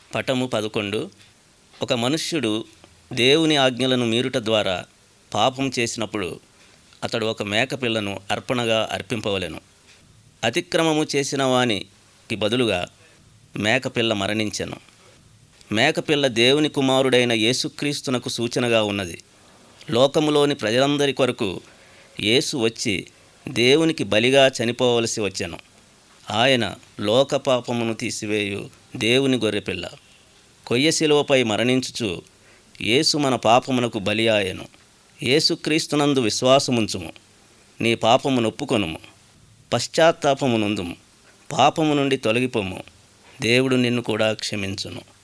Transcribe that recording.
పటము 11. ఒక మనుష్యుడు దేవుని ఆజ్ఞలను మీరుట ద్వారా పాపం చేసినప్పుడు అతడు ఒక మేకపిల్లను అర్పణగా అర్పింపవలెను. అతిక్రమము చేసిన వానికి బదులుగా మేకపిల్ల మరణించెను. మేకపిల్ల దేవుని కుమారుడైన యేసుక్రీస్తునకు సూచనగా ఉన్నది. లోకములోని ప్రజలందరి కొరకు యేసు వచ్చి దేవునికి బలిగా చనిపోవలసి వచ్చెను. ఆయన లోక పాపమును తీసివేయు దేవుని గొర్రెపిల్ల. కొయ్య శిలువపై మరణించుచు యేసు మన పాపమునకు బలి ఆయెను. యేసుక్రీస్తునందు విశ్వాసముంచుము, నీ పాపము నొప్పుకొనుము, పశ్చాత్తాపము నొందుము, పాపము నుండి తొలగిపోము, దేవుడు నిన్ను కూడా క్షమించును.